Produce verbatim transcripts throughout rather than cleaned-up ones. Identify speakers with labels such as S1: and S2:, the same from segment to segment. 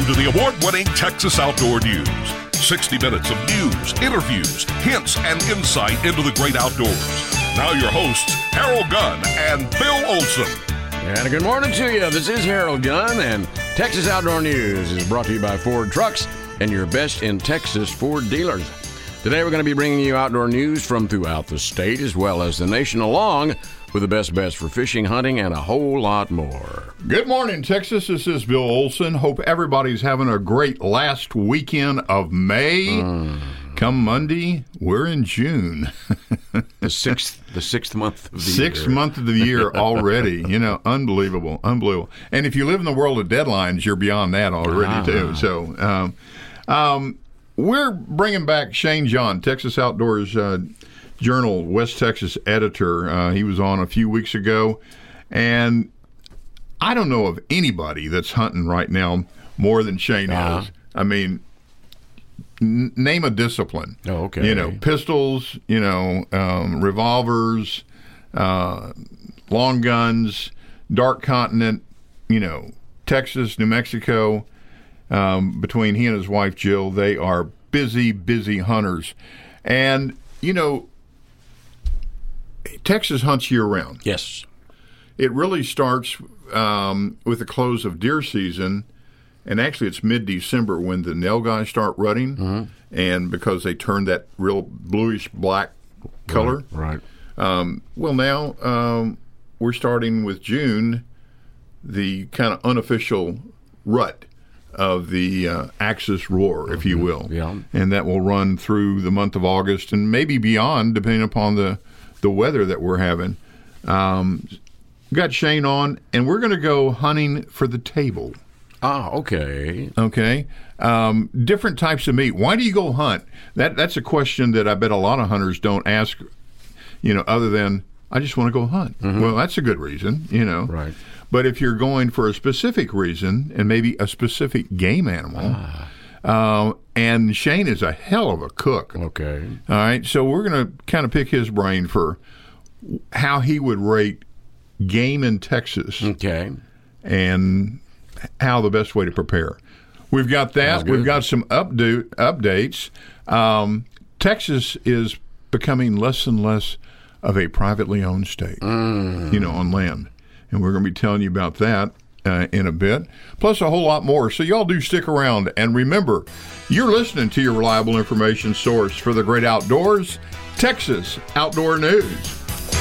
S1: to the award-winning Texas Outdoor News. sixty minutes of news, interviews, hints, and insight into the great outdoors. Now your hosts, Harold Gunn and Bill Olson.
S2: And a good morning to you. This is Harold Gunn, and Texas Outdoor News is brought to you by Ford Trucks and your best in Texas Ford dealers. Today we're going to be bringing you outdoor news from throughout the state as well as the nation, along with the best bets for fishing, hunting, and a whole lot more.
S3: Good morning, Texas. This is Bill Olson. Hope everybody's having a great last weekend of May. Mm. Come Monday, we're in June.
S2: the sixth, the sixth month of the
S3: sixth
S2: year.
S3: Sixth month of the year already. You know, unbelievable, unbelievable. And if you live in the world of deadlines, you're beyond that already ah. too. So, um, um, we're bringing back Shane John, Texas Outdoors uh, Journal, West Texas editor. Uh, he was on a few weeks ago, and I don't know of anybody that's hunting right now more than Shane uh-huh. is. I mean, n- name a discipline.
S2: Oh, okay.
S3: You know, pistols, you know, um, revolvers, uh, long guns, dark continent, you know, Texas, New Mexico. Um, between he and his wife, Jill, they are busy, busy hunters. And, you know, Texas hunts year-round.
S2: Yes.
S3: It really starts um, with the close of deer season, and actually it's mid-December when the nilgai start rutting, mm-hmm. and because they turn that real bluish-black color.
S2: Right. right.
S3: Um, well, now um, we're starting with June, the kind of unofficial rut of the uh, Axis roar, if mm-hmm. you will.
S2: Yeah.
S3: And that will run through the month of August and maybe beyond, depending upon the the weather that we're having. Um, got Shane on, and we're going to go hunting for the table.
S2: Ah, okay.
S3: Okay. Um, different types of meat. Why do you go hunt? That That's a question that I bet a lot of hunters don't ask, you know, other than, I just want to go hunt. Mm-hmm. Well, that's a good reason, you know.
S2: Right.
S3: But if you're going for a specific reason, and maybe a specific game animal, ah. Uh, and Shane is a hell of a cook.
S2: Okay.
S3: All right. So we're going to kind of pick his brain for how he would rate game in Texas.
S2: Okay.
S3: And how the best way to prepare. We've got that. We've got some updo- updates. Um, Texas is becoming less and less of a privately owned state, mm. you know, on land. And we're going to be telling you about that Uh, in a bit, plus a whole lot more. So y'all do stick around. And remember, you're listening to your reliable information source for the great outdoors, Texas Outdoor News.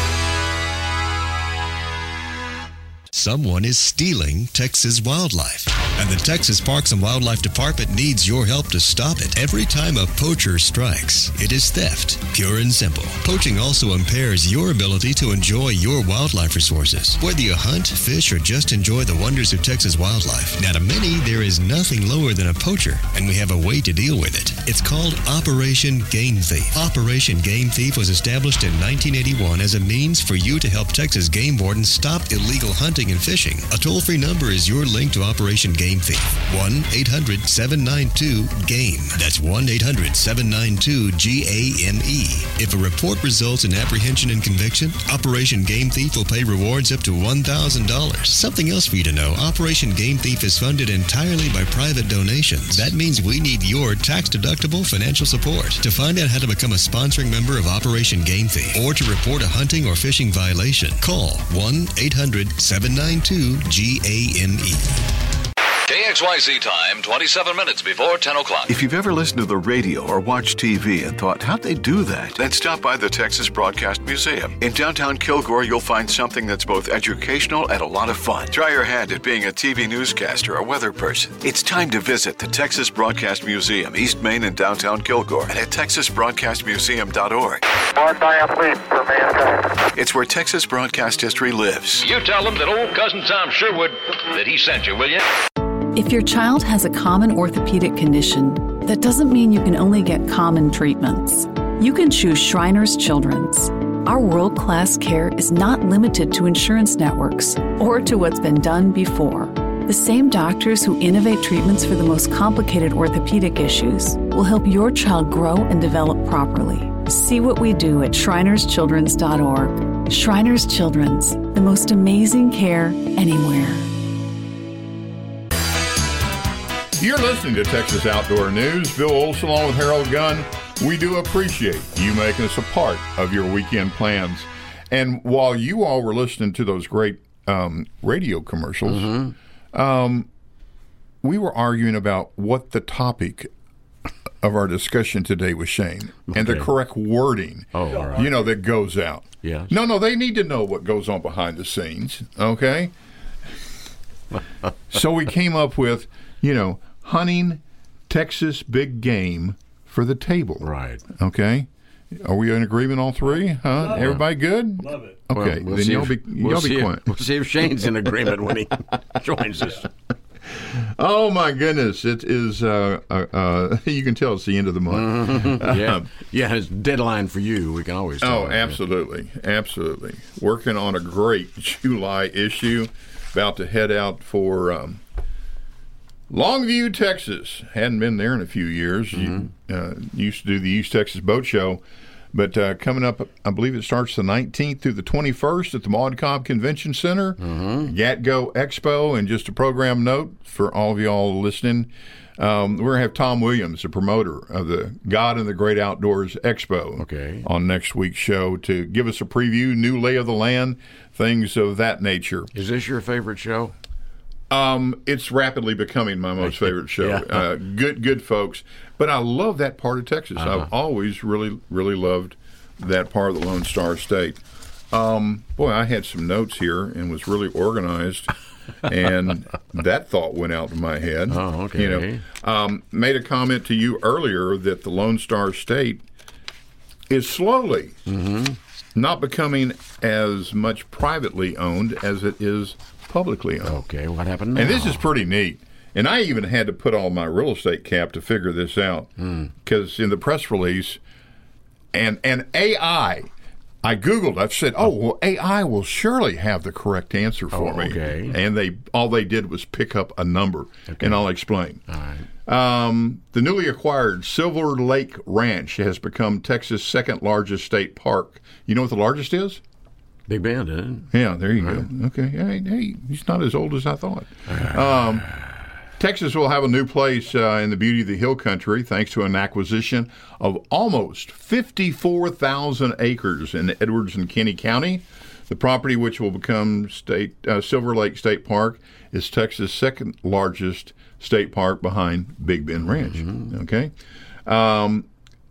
S4: Someone is stealing Texas wildlife, and the Texas Parks and Wildlife Department needs your help to stop it. Every time a poacher strikes, it is theft, pure and simple. Poaching also impairs your ability to enjoy your wildlife resources. Whether you hunt, fish, or just enjoy the wonders of Texas wildlife, now to many, there is nothing lower than a poacher, and we have a way to deal with it. It's called Operation Game Thief. Operation Game Thief was established in nineteen eighty-one as a means for you to help Texas game wardens stop illegal hunting and fishing. A toll-free number is your link to Operation Game Thief. one eight hundred seven nine two GAME. That's one eight hundred seven nine two G A M E. If a report results in apprehension and conviction, Operation Game Thief will pay rewards up to one thousand dollars. Something else for you to know, Operation Game Thief is funded entirely by private donations. That means we need your tax-deductible financial support. To find out how to become a sponsoring member of Operation Game Thief or to report a hunting or fishing violation, call one eight hundred seven nine two G A M E.
S5: K X Y Z time, twenty-seven minutes before ten o'clock.
S6: If you've ever listened to the radio or watched T V and thought, how'd they do that? Then stop by the Texas Broadcast Museum. In downtown Kilgore, you'll find something that's both educational and a lot of fun. Try your hand at being a T V newscaster or weather person. It's time to visit the Texas Broadcast Museum, East Main in downtown Kilgore, and at texas broadcast museum dot org.
S7: One diaphragm for mankind.
S6: It's where Texas broadcast history lives.
S5: You tell them that old cousin Tom Sherwood, that he sent you, will you?
S8: If your child has a common orthopedic condition, that doesn't mean you can only get common treatments. You can choose Shriners Children's. Our world-class care is not limited to insurance networks or to what's been done before. The same doctors who innovate treatments for the most complicated orthopedic issues will help your child grow and develop properly. See what we do at shriners children's dot org. Shriners Children's, the most amazing care anywhere.
S3: You're listening to Texas Outdoor News. Bill Olson along with Harold Gunn. We do appreciate you making us a part of your weekend plans. And while you all were listening to those great um, radio commercials, mm-hmm. um, we were arguing about what the topic of our discussion today was, Shane, okay. and the correct wording,
S2: oh, all right.
S3: you know, that goes out.
S2: Yes.
S3: No, no, they need to know what goes on behind the scenes, okay? So we came up with, you know, hunting Texas big game for the table.
S2: Right.
S3: Okay? Are we in agreement, all three? Huh?
S9: Love
S3: Everybody good?
S9: Love it.
S3: Okay.
S2: Well, we'll
S3: then y'all
S2: if,
S3: be,
S2: we'll
S3: y'all be
S2: if,
S3: quiet.
S2: We'll see if Shane's in agreement when he joins us.
S3: Oh, my goodness. It is, uh, uh, uh, you can tell it's the end of the month.
S2: Mm-hmm. Yeah. Um, yeah, it's deadline for you. We can always tell.
S3: Oh, absolutely. That. Absolutely. Working on a great July issue. About to head out for um, Longview, Texas. Hadn't been there in a few years. Mm-hmm. You, uh, used to do the East Texas Boat Show. But uh, coming up, I believe it starts the nineteenth through the twenty-first at the Maud Cobb Convention Center. Mm-hmm. GatGo Expo. And just a program note for all of y'all listening, um, we're going to have Tom Williams, the promoter of the God and the Great Outdoors Expo,
S2: okay.
S3: on next week's show to give us a preview, new lay of the land, things of that nature.
S2: Is this your favorite show?
S3: Um, it's rapidly becoming my most favorite show.
S2: yeah.
S3: uh, good, good folks. But I love that part of Texas.
S2: Uh-huh.
S3: I've always really, really loved that part of the Lone Star State. Um, boy, I had some notes here and was really organized, and that thought went out of my head.
S2: Oh, okay.
S3: You know, um, made a comment to you earlier that the Lone Star State is slowly
S2: mm-hmm.
S3: not becoming as much privately owned as it is publicly owned.
S2: Okay, what happened now?
S3: And this is pretty neat. And I even had to put on my real estate cap to figure this out, because mm. in the press release, and and A I, I Googled, I've said, oh, well, A I will surely have the correct answer for
S2: oh,
S3: me.
S2: Okay.
S3: And they all they did was pick up a number,
S2: okay.
S3: and I'll explain.
S2: All right.
S3: Um, the newly acquired Silver Lake Ranch has become Texas' second largest state park. You know what the largest is?
S2: Big Bend, huh?
S3: Yeah, there you
S2: right.
S3: go. Okay. Hey, hey, he's not as old as I thought. Um, Texas will have a new place uh, in the beauty of the hill country thanks to an acquisition of almost fifty-four thousand acres in Edwards and Kinney County. The property, which will become state uh, Silver Lake State Park, is Texas' second largest state park behind Big Bend Ranch. Mm-hmm. Okay. Um,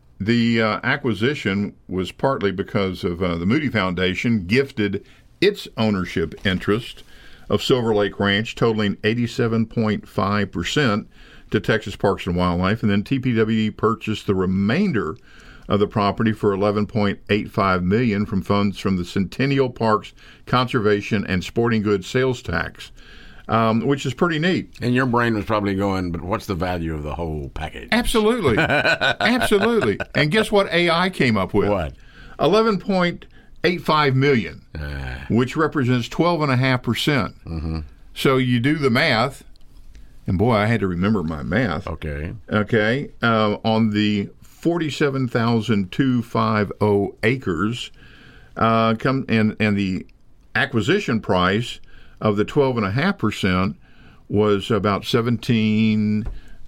S3: the uh, acquisition was partly because of uh, the Moody Foundation gifted its ownership interest of Silver Lake Ranch, totaling eighty-seven point five percent to Texas Parks and Wildlife, and then T P W E purchased the remainder of the property for eleven point eight five million dollars from funds from the Centennial Parks Conservation and Sporting Goods Sales Tax, um, which is pretty neat.
S2: And your brain was probably going, but what's the value of the whole package?
S3: Absolutely. Absolutely. And guess what A I came up with?
S2: What?
S3: eleven point eight five million dollars,
S2: uh,
S3: which represents twelve point five percent.
S2: Mm-hmm.
S3: So you do the math, and boy, I had to remember my math.
S2: Okay.
S3: Okay. Uh, on the forty-seven thousand two hundred fifty acres, uh, come and, and the acquisition price of the twelve point five percent was about seventeen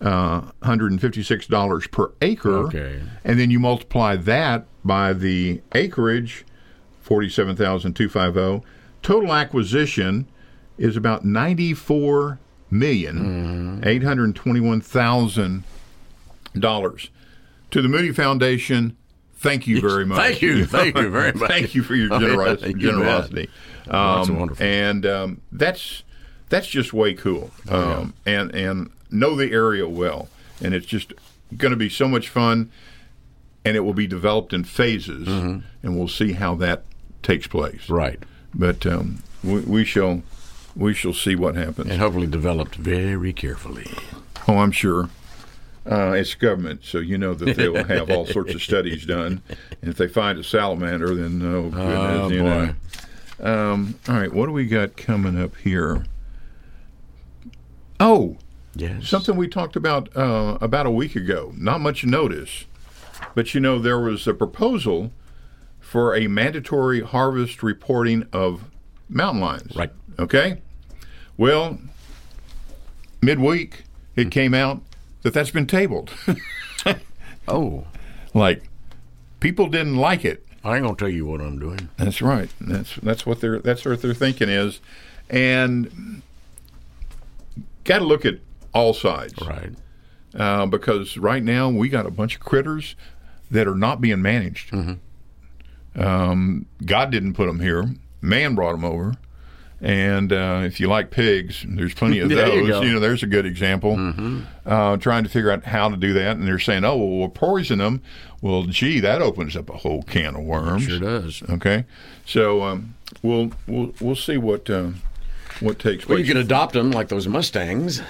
S3: hundred fifty-six dollars per acre.
S2: Okay. And
S3: then you multiply that by the acreage, forty-seven thousand two hundred fifty. Total acquisition is about ninety-four million eight hundred twenty-one thousand dollars. To the Moody Foundation, thank you very much.
S2: Thank you. Thank you very much.
S3: Thank you for your generos-
S2: you
S3: generosity.
S2: Um,
S3: um,
S2: that's wonderful.
S3: And um, that's that's just way cool.
S2: Oh, yeah.
S3: um, and and know the area well. And it's just going to be so much fun. And it will be developed in phases,
S2: mm-hmm.
S3: and we'll see how that takes place.
S2: Right.
S3: But um, we, we shall we shall see what happens.
S2: And hopefully developed very carefully.
S3: Oh, I'm sure. Uh, it's government, so you know that they will have all sorts of studies done. And if they find a salamander, then oh goodness,
S2: oh,
S3: you
S2: boy.
S3: know. Um, all right, what do we got coming up here? Oh,
S2: yes,
S3: something we talked about uh, about a week ago. Not much notice, but you know there was a proposal for a mandatory harvest reporting of mountain lions.
S2: Right.
S3: Okay. Well, midweek, it came out that that's been tabled.
S2: Oh.
S3: Like, people didn't like it.
S2: I ain't gonna tell you what I'm doing.
S3: That's right. That's that's what they're that's what their thinking is, and got to look at all sides,
S2: right?
S3: Uh, because right now we got a bunch of critters that are not being managed. Mm-hmm. Um, God didn't put them here; man brought them over. And uh, if you like pigs, there's plenty of
S2: there
S3: those.
S2: You,
S3: you know, there's a good example. Mm-hmm. Uh, trying to figure out how to do that, and they're saying, "Oh, well, we'll poison them." Well, gee, that opens up a whole can of worms.
S2: It sure does.
S3: Okay, so um, we'll we'll we'll see what uh, what takes place.
S2: Well, you can adopt them like those Mustangs.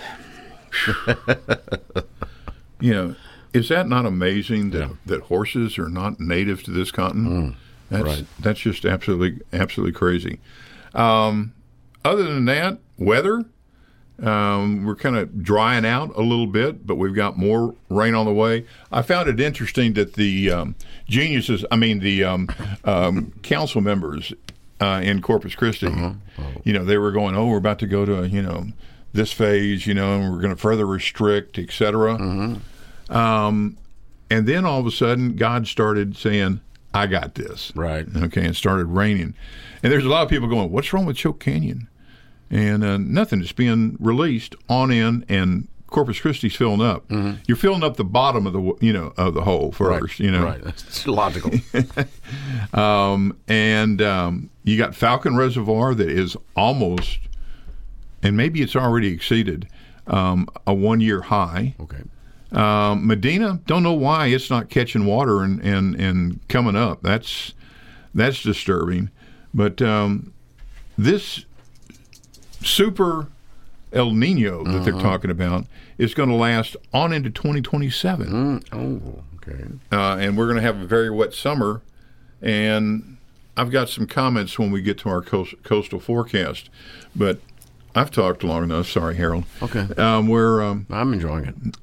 S3: You know, is that not amazing that,
S2: yeah.
S3: that horses are not native to this continent?
S2: Mm,
S3: that's
S2: right.
S3: that's just absolutely absolutely crazy. Um, other than that, weather, um, we're kind of drying out a little bit, but we've got more rain on the way. I found it interesting that the um, geniuses, I mean the um, um, council members uh, in Corpus Christi, uh-huh. oh. you know, they were going, oh, we're about to go to, you know, this phase, you know, and we're going to further restrict, et cetera. Mm-hmm. Um, and then all of a sudden, God started saying, I got this.
S2: Right.
S3: Okay, and started raining. And there's a lot of people going, what's wrong with Choke Canyon? And uh, nothing. It's being released on in, and Corpus Christi's filling up. Mm-hmm. You're filling up the bottom of the, you know, of the hole first.
S2: Right.
S3: You know,
S2: right. That's logical.
S3: um, and um, you got Falcon Reservoir that is almost, and maybe it's already exceeded um, a one-year high.
S2: Okay.
S3: Um, Medina, don't know why it's not catching water and, and, and coming up. That's that's disturbing. But um, this super El Nino that uh-huh. they're talking about is going to last on into twenty twenty-seven.
S2: Mm. Oh, okay.
S3: Uh, and we're going to have a very wet summer. And I've got some comments when we get to our coast, coastal forecast. But I've talked long enough. Sorry, Harold.
S2: Okay.
S3: Um, we're um,
S2: I'm enjoying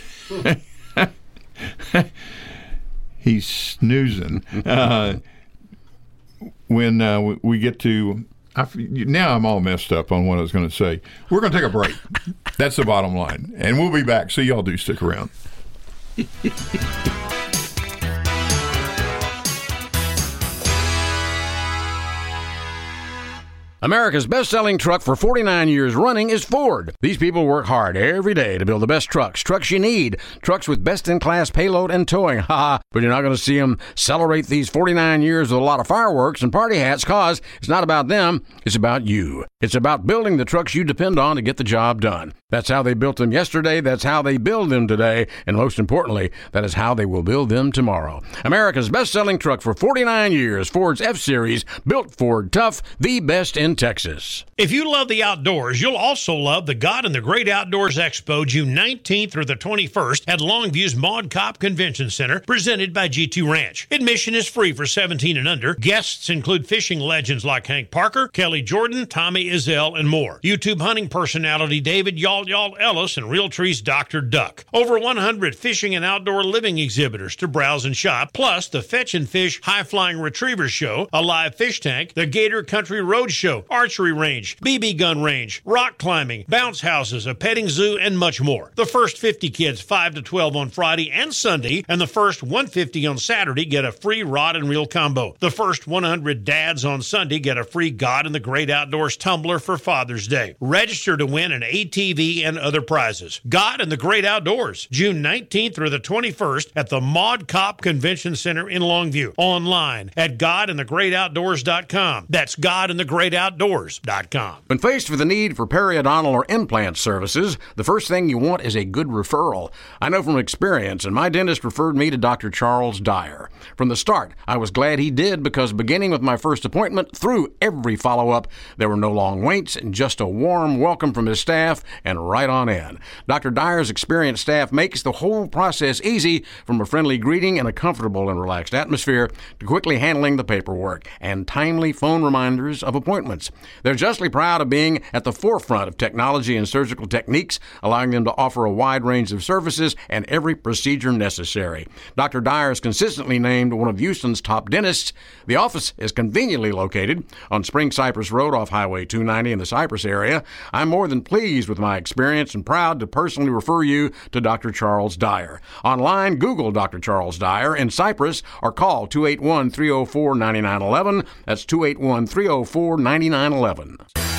S3: it. He's snoozing. Uh, when uh, we get to I, now I'm all messed up on what I was going to say. We're going to take a break. That's the bottom line. And we'll be back. So y'all do stick around.
S2: America's best-selling truck for forty-nine years running is Ford. These people work hard every day to build the best trucks, trucks you need, trucks with best-in-class payload and towing. Ha But you're not going to see them celebrate these forty-nine years with a lot of fireworks and party hats, cause it's not about them, it's about you. It's about building the trucks you depend on to get the job done. That's how they built them yesterday, that's how they build them today, and most importantly, that is how they will build them tomorrow. America's best-selling truck for forty-nine years, Ford's F-Series, built Ford tough, the best in Texas.
S9: If you love the outdoors, you'll also love the God and the Great Outdoors Expo, June nineteenth through the twenty-first at Longview's Maud Kopp Convention Center, presented by G two Ranch. Admission is free for seventeen and under. Guests include fishing legends like Hank Parker, Kelly Jordan, Tommy Izell, and more. YouTube hunting personality David Yal Yal Ellis and Realtree's Doctor Duck. Over one hundred fishing and outdoor living exhibitors to browse and shop, plus the Fetch and Fish High Flying Retriever Show, a live fish tank, the Gator Country Road Show, archery range, B B gun range, rock climbing, bounce houses, a petting zoo, and much more. The first fifty kids five to twelve on Friday and Sunday, and the first one hundred fifty on Saturday get a free rod and reel combo. The first one hundred dads on Sunday get a free God and the Great Outdoors tumbler for Father's Day. Register to win an A T V and other prizes. God and the Great Outdoors, June nineteenth through the twenty-first at the Maud Kopp Convention Center in Longview. Online at god and the great outdoors dot com. That's god and the great outdoors dot com.
S2: When faced with the need for periodontal or implant services, the first thing you want is a good referral. I know from experience, and my dentist referred me to Doctor Charles Dyer. From the start, I was glad he did, because beginning with my first appointment through every follow-up, there were no long waits and just a warm welcome from his staff and right on in. Doctor Dyer's experienced staff makes the whole process easy, from a friendly greeting and a comfortable and relaxed atmosphere to quickly handling the paperwork and timely phone reminders of appointments. instruments. They're justly proud of being at the forefront of technology and surgical techniques, allowing them to offer a wide range of services and every procedure necessary. Doctor Dyer is consistently named one of Houston's top dentists. The office is conveniently located on Spring Cypress Road off Highway two ninety in the Cypress area. I'm more than pleased with my experience and proud to personally refer you to Doctor Charles Dyer. Online, Google Doctor Charles Dyer in Cypress or call two eight one, three oh four, nine nine one one. That's two eight one, three oh four, nine nine one one.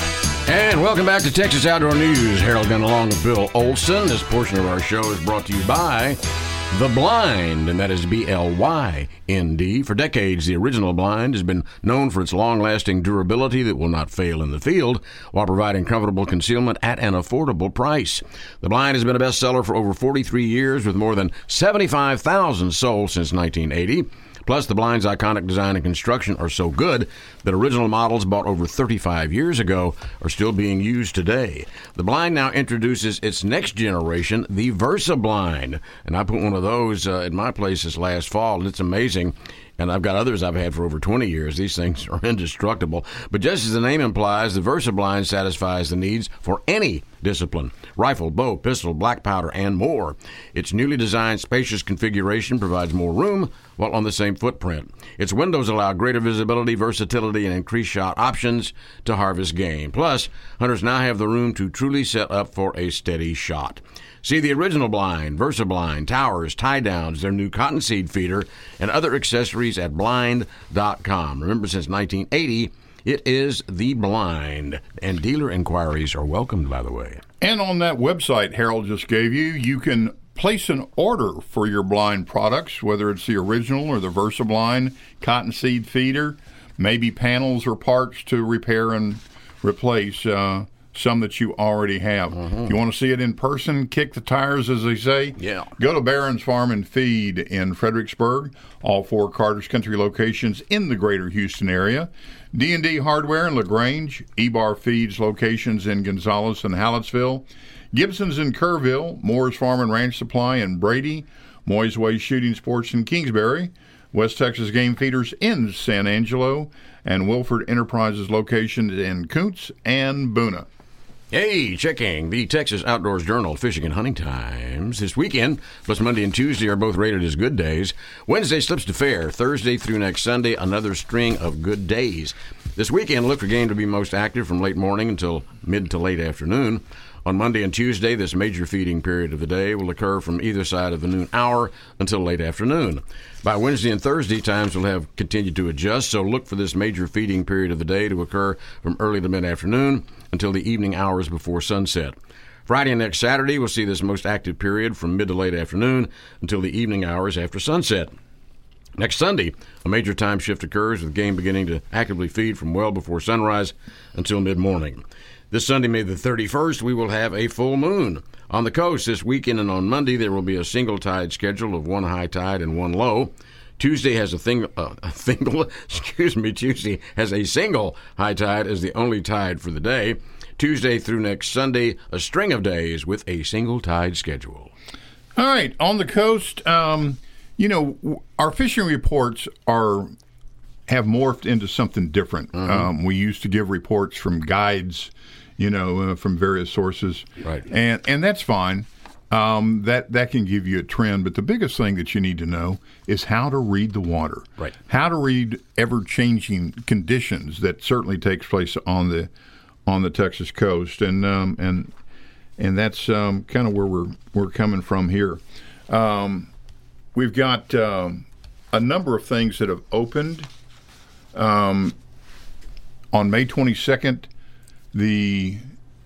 S2: And welcome back to Texas Outdoor News. Harold Gunn along with Bill Olson. This portion of our show is brought to you by The Blind, and that is B L Y N D. For decades, the original blind has been known for its long-lasting durability that will not fail in the field while providing comfortable concealment at an affordable price. The Blind has been a bestseller for over forty-three years with more than seventy-five thousand sold since nineteen eighty. Plus, the Blind's iconic design and construction are so good that original models bought over thirty-five years ago are still being used today. The Blind now introduces its next generation, the Versa Blind. And I put one of those uh, at my place this last fall, and it's amazing. And I've got others I've had for over twenty years. These things are indestructible. But just as the name implies, the Versa Blind satisfies the needs for any discipline: rifle, bow, pistol, black powder, and more. Its newly designed spacious configuration provides more room while on the same footprint. Its windows allow greater visibility, versatility, and increased shot options to harvest game. Plus, hunters now have the room to truly set up for a steady shot. See the original Blind, Versa Blind, towers, tie-downs, their new cottonseed feeder, and other accessories at blind dot com. Remember, since nineteen eighty, it is the Blind, and dealer inquiries are welcomed, by the way.
S3: And on that website Harold just gave you, you can place an order for your blind products, whether it's the original or the Versa Blind, cottonseed feeder, maybe panels or parts to repair and replace uh, some that you already have. Mm-hmm. If you want to see it in person, kick the tires, as they say,
S2: yeah.
S3: Go to Barron's Farm and Feed in Fredericksburg, all four Carter's Country locations in the greater Houston area. D and D Hardware in LaGrange, E-Bar Feeds locations in Gonzales and Hallettsville, Gibson's in Kerrville, Moore's Farm and Ranch Supply in Brady, Moy's Way Shooting Sports in Kingsbury, West Texas Game Feeders in San Angelo, and Wilford Enterprises locations in Kuntz and Boona.
S2: Hey, checking the Texas Outdoors Journal Fishing and Hunting Times. This weekend, plus Monday and Tuesday, are both rated as good days. Wednesday slips to fair. Thursday through next Sunday, another string of good days. This weekend, look for game to be most active from late morning until mid to late afternoon. On Monday and Tuesday, this major feeding period of the day will occur from either side of the noon hour until late afternoon. By Wednesday and Thursday, times will have continued to adjust, so look for this major feeding period of the day to occur from early to mid-afternoon until the evening hours before sunset. Friday and next Saturday, we'll see this most active period from mid to late afternoon until the evening hours after sunset. Next Sunday, a major time shift occurs with game beginning to actively feed from well before sunrise until mid-morning. This Sunday, May the thirty-first, we will have a full moon. On the coast this weekend and on Monday, there will be a single tide schedule of one high tide and one low. Tuesday has a thing, uh, a single, excuse me, Tuesday has a single high tide as the only tide for the day. Tuesday through next Sunday, a string of days with a single tide schedule.
S3: All right, on the coast, um, you know, our fishing reports are have morphed into something different. Mm-hmm. Um, we used to give reports from guides, you know, uh, from various sources,
S2: right?
S3: And and that's fine. Um, that that can give you a trend, but the biggest thing that you need to know is how to read the water,
S2: right?
S3: How to read ever-changing conditions that certainly takes place on the on the Texas coast, and um, and and that's um, kind of where we're we're coming from here. Um, we've got um, a number of things that have opened. Um, on May twenty-second, the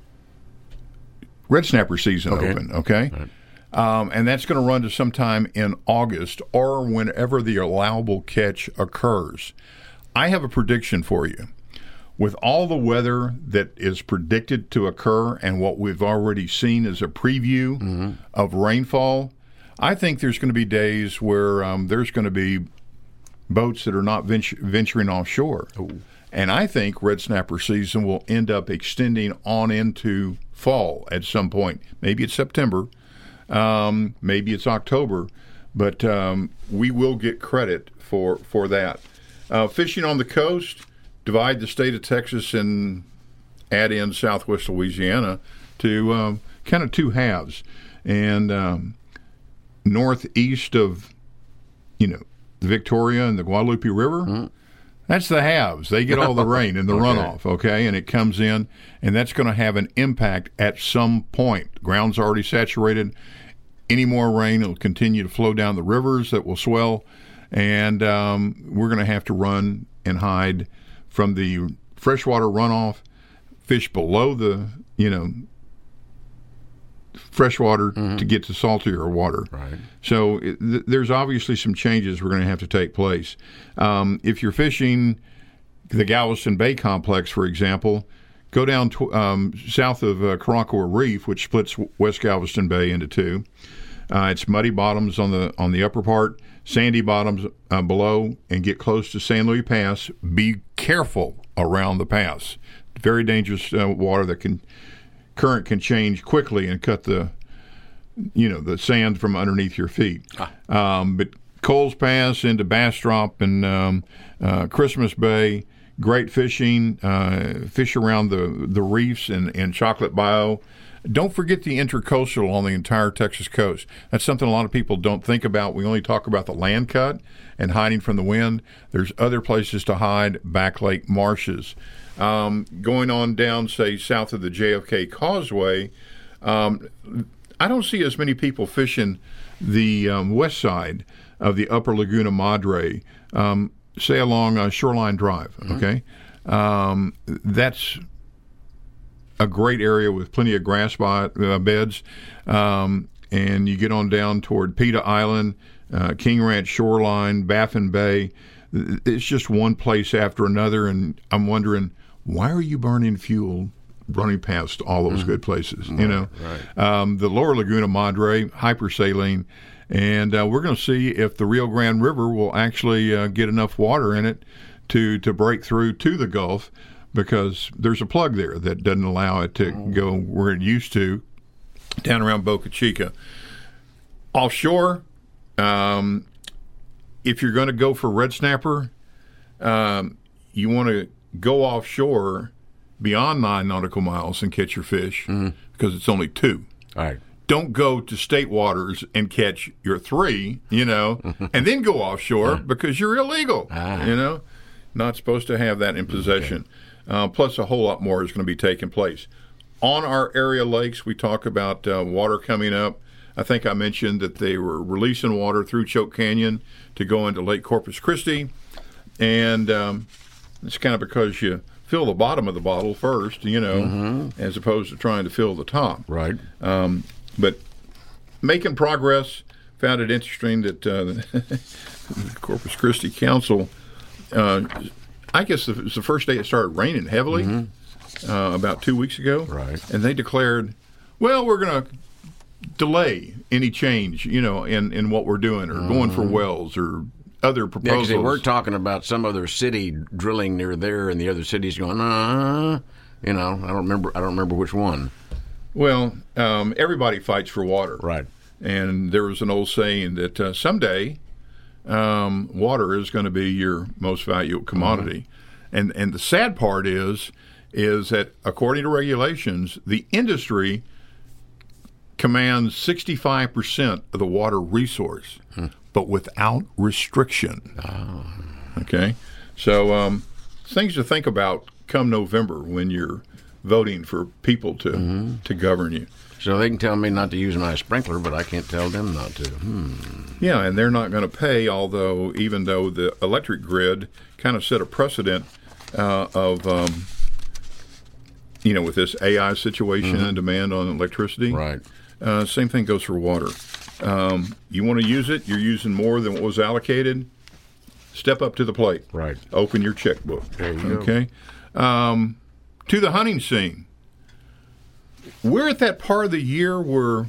S3: red snapper season
S2: okay.
S3: opened, okay?
S2: Right.
S3: Um, and that's going to run to sometime in August or whenever the allowable catch occurs. I have a prediction for you. With all the weather that is predicted to occur and what we've already seen as a preview mm-hmm. of rainfall, I think there's going to be days where um, there's going to be boats that are not venture, venturing offshore. Ooh. And I think red snapper season will end up extending on into fall at some point. Maybe it's September, um, maybe it's October, but um, we will get credit for, for that. Uh, fishing on the coast, divide the state of Texas and add in southwest Louisiana to um, kind of two halves. And um, northeast of, you know, the Victoria and the Guadalupe River, mm-hmm. that's the haves. They get all the rain and the okay. runoff, okay? And it comes in, and that's going to have an impact at some point. The ground's already saturated. Any more rain, it'll continue to flow down the rivers that will swell, and um, we're going to have to run and hide from the freshwater runoff, fish below the, you know, freshwater mm-hmm. to get to saltier water.
S2: Right. So
S3: it, th- there's obviously some changes we're going to have to take place. Um, if you're fishing the Galveston Bay Complex, for example, go down to, um, south of uh, Karankawa Reef, which splits West Galveston Bay into two. Uh, it's muddy bottoms on the on the upper part, sandy bottoms uh, below, and get close to San Luis Pass. Be careful around the pass. Very dangerous uh, water that can current can change quickly and cut the you know the sand from underneath your feet. Ah. Um, but Coles Pass into Bastrop and um, uh, Christmas Bay. Great fishing, uh, fish around the, the reefs and, and Chocolate Bayou. Don't forget the intercoastal on the entire Texas coast. That's something a lot of people don't think about. We only talk about the land cut and hiding from the wind. There's other places to hide, Back Lake marshes. Um, going on down, say, south of the J F K Causeway, um, I don't see as many people fishing the um, west side of the upper Laguna Madre. Um, say along uh, Shoreline Drive, okay? Mm-hmm. Um, that's a great area with plenty of grass by, uh, beds. Um, and you get on down toward Peta Island, uh, King Ranch Shoreline, Baffin Bay. It's just one place after another, and I'm wondering, why are you burning fuel running past all those mm-hmm. good places?
S2: Right,
S3: you know,
S2: right.
S3: um, the lower Laguna Madre, hypersaline. And uh, we're going to see if the Rio Grande River will actually uh, get enough water in it to, to break through to the Gulf, because there's a plug there that doesn't allow it to go where it used to, down around Boca Chica. Offshore, um, if you're going to go for red snapper, um, you want to go offshore beyond nine nautical miles and catch your fish, mm-hmm. because it's only two.
S2: All right.
S3: Don't go to state waters and catch your three, you know, and then go offshore because you're illegal, ah. you know. Not supposed to have that in possession. Okay. Uh, plus, a whole lot more is going to be taking place. On our area lakes, we talk about uh, water coming up. I think I mentioned that they were releasing water through Choke Canyon to go into Lake Corpus Christi. And um, it's kind of because you fill the bottom of the bottle first, you know, mm-hmm. as opposed to trying to fill the top.
S2: Right.
S3: Um, but making progress. Found it interesting that uh, the Corpus Christi Council, uh, I guess it was the first day it started raining heavily, mm-hmm. uh, about two weeks ago.
S2: Right.
S3: And they declared, well, we're going to delay any change, you know, in, in what we're doing, or mm-hmm. going for wells or other proposals.
S2: Yeah, we're talking about some other city drilling near there, and the other city's going, uh, you know, I don't remember. I don't remember which one.
S3: Well, um, everybody fights for water.
S2: Right.
S3: And there was an old saying that uh, someday um, water is going to be your most valuable commodity. Mm-hmm. And and the sad part is, is that according to regulations, the industry commands sixty-five percent of the water resource, hmm. but without restriction.
S2: Oh.
S3: Okay? So um, things to think about come November when you're voting for people to mm-hmm. to govern you.
S2: So they can tell me not to use my sprinkler, but I can't tell them not to. Hmm.
S3: Yeah, and they're not going to pay, although even though the electric grid kind of set a precedent uh, of, um, you know, with this A I situation mm-hmm. and demand on electricity.
S2: Right.
S3: Uh, same thing goes for water. Um, you want to use it, you're using more than what was allocated, step up to the plate.
S2: Right.
S3: Open your checkbook.
S2: There you
S3: okay? go. Um, to the hunting scene. We're at that part of the year where,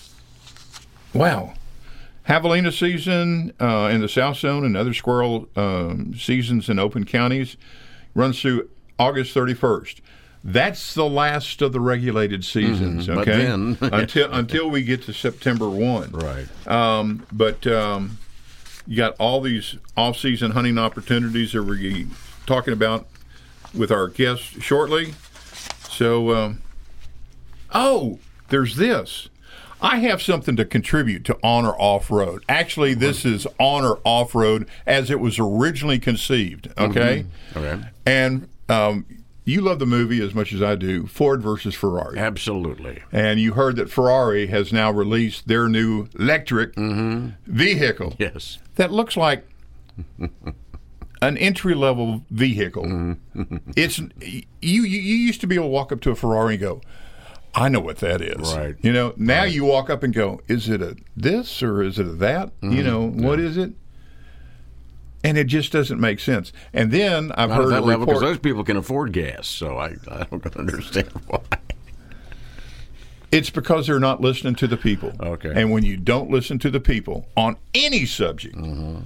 S3: wow, javelina season uh, in the South Zone and other squirrel um, seasons in open counties runs through August thirty-first. That's the last of the regulated seasons,
S2: mm-hmm,
S3: okay?
S2: But then
S3: until until we get to September first.
S2: Right.
S3: Um, but um, you got all these off-season hunting opportunities that we're talking about with our guest shortly. So, um, oh, there's this. I have something to contribute to Honor Off-Road. Actually, this is Honor Off-Road as it was originally conceived, okay?
S2: Mm-hmm. Okay.
S3: And um, you love the movie as much as I do, Ford versus Ferrari.
S2: Absolutely.
S3: And you heard that Ferrari has now released their new electric
S2: mm-hmm.
S3: vehicle.
S2: Yes.
S3: That looks like an entry-level vehicle. Mm-hmm. It's you, you. You used to be able to walk up to a Ferrari and go, I know what that is.
S2: Right.
S3: You know, now
S2: right.
S3: you walk up and go, is it a this or is it a that? Mm-hmm. You know,
S2: yeah.
S3: what is it? And it just doesn't make sense. And then I've
S2: Not
S3: heard
S2: at that
S3: a
S2: level because
S3: report.
S2: those people can afford gas, so I, I don't understand why.
S3: It's because they're not listening to the people.
S2: Okay.
S3: And when you don't listen to the people on any subject,
S2: mm-hmm.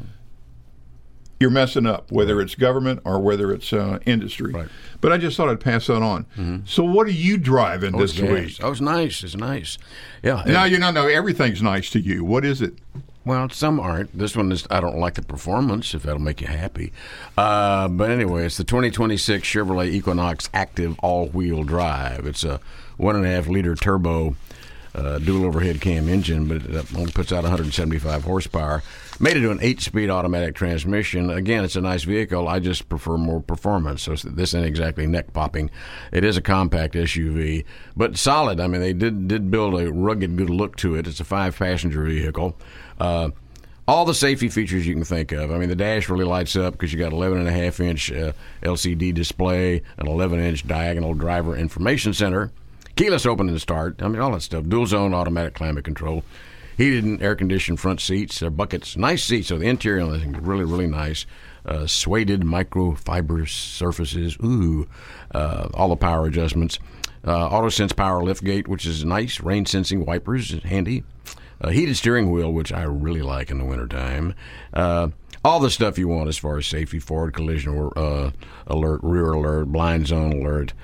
S3: you're messing up, whether it's government or whether it's uh, industry.
S2: Right.
S3: But I just thought I'd pass that on. Mm-hmm. So what are you driving
S2: oh,
S3: this
S2: gas.
S3: week?
S2: Oh, it's nice. It's nice. Yeah.
S3: Now,
S2: it,
S3: you know, no, everything's nice to you. What is it?
S2: Well, some aren't. This one is, I don't like the performance, if that'll make you happy. Uh, but anyway, it's the twenty twenty-six Chevrolet Equinox Active All-Wheel Drive. It's a one and a half liter turbo uh, dual overhead cam engine, but it only puts out one hundred seventy-five horsepower. Made it to an eight-speed automatic transmission. Again, it's a nice vehicle. I just prefer more performance, so this ain't exactly neck-popping. It is a compact S U V, but solid. I mean, they did did build a rugged, good look to it. It's a five-passenger vehicle. Uh, all the safety features you can think of. I mean, the dash really lights up because you got eleven and a half inch uh, L C D display, an eleven inch diagonal driver information center, keyless open and start. I mean, all that stuff. Dual zone automatic climate control, heated and air conditioned front seats. They're buckets, nice seats. So the interior on this thing is really, really nice. Uh, suede microfiber surfaces. Ooh, uh, all the power adjustments. Uh, auto sense power lift gate, which is nice. Rain sensing wipers, handy. A heated steering wheel, which I really like in the wintertime. Uh, all the stuff you want as far as safety, forward collision uh, alert, rear alert, blind zone alert,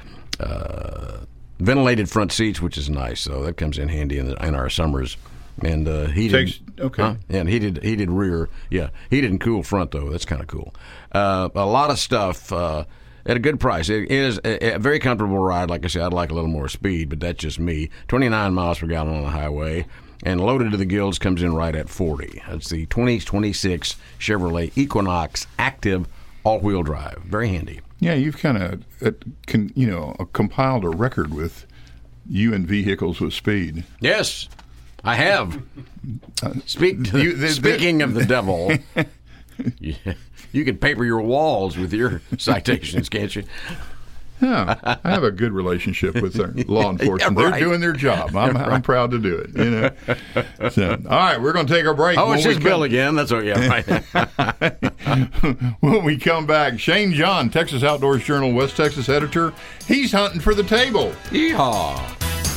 S2: uh, ventilated front seats, which is nice. So that comes in handy in, the, in our summers. And uh, heated,
S3: Takes, okay.
S2: Huh? And heated, heated rear. Yeah, heated and cool front, though. That's kind of cool. Uh, a lot of stuff uh, at a good price. It is a, a very comfortable ride. Like I said, I'd like a little more speed, but that's just me. twenty-nine miles per gallon on the highway. And loaded to the gills comes in right at forty. That's the twenty twenty-six Chevrolet Equinox Active All-Wheel Drive. Very handy.
S3: Yeah, you've kind of, uh, con, you know, compiled a record with you and vehicles with speed.
S2: Yes, I have.
S3: Uh,
S2: Speak,
S3: you, the,
S2: speaking
S3: the,
S2: of the devil, you, you can paper your walls with your citations, can't you?
S3: Yeah, I have a good relationship with our law enforcement.
S2: Yeah, right.
S3: They're doing their job. I'm,
S2: Right.
S3: I'm proud to do it. You know. So, all right, we're going to take our break.
S2: Oh, it's
S3: When
S2: his
S3: we
S2: bill
S3: come-
S2: again. That's what, yeah, right.
S3: When we come back, Shane John, Texas Outdoors Journal, West Texas editor, he's hunting for the table.
S2: Yeehaw.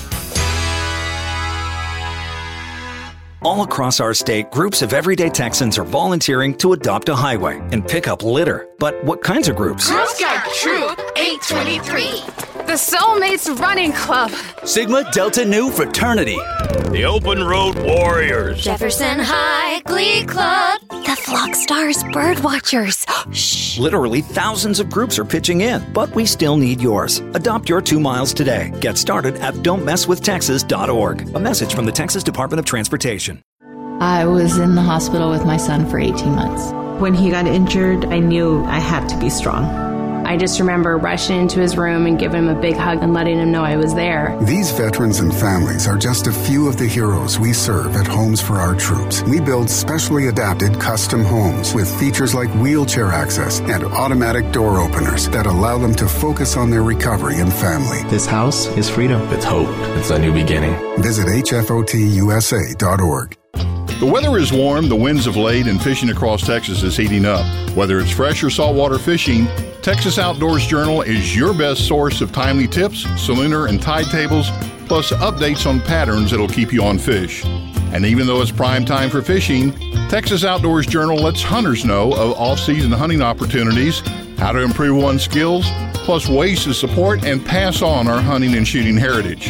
S10: All across our state, groups of everyday Texans are volunteering to adopt a highway and pick up litter. But what kinds of groups?
S11: Girl Scout Troop eight twenty-three. The Soulmates Running Club.
S10: Sigma Delta Nu Fraternity.
S12: The Open Road Warriors.
S11: Jefferson High Glee Club. The Flock Stars Bird Watchers. Shh.
S10: Literally thousands of groups are pitching in, but we still need yours. Adopt your two miles today. Get started at don't mess with texas dot org. A message from the Texas Department of Transportation.
S13: I was in the hospital with my son for eighteen months.
S14: When he got injured, I knew I had to be strong.
S15: I just remember rushing into his room and giving him a big hug and letting him know I was there.
S16: These veterans and families are just a few of the heroes we serve at Homes for Our Troops. We build specially adapted custom homes with features like wheelchair access and automatic door openers that allow them to focus on their recovery and family.
S17: This house is freedom. It's hope. It's a new beginning.
S16: Visit H F O T U S A dot org.
S3: The weather is warm, the winds have laid, and fishing across Texas is heating up. Whether it's fresh or saltwater fishing, Texas Outdoors Journal is your best source of timely tips, salooner and tide tables, plus updates on patterns that'll keep you on fish. And even though it's prime time for fishing, Texas Outdoors Journal lets hunters know of off-season hunting opportunities, how to improve one's skills, plus ways to support and pass on our hunting and shooting heritage.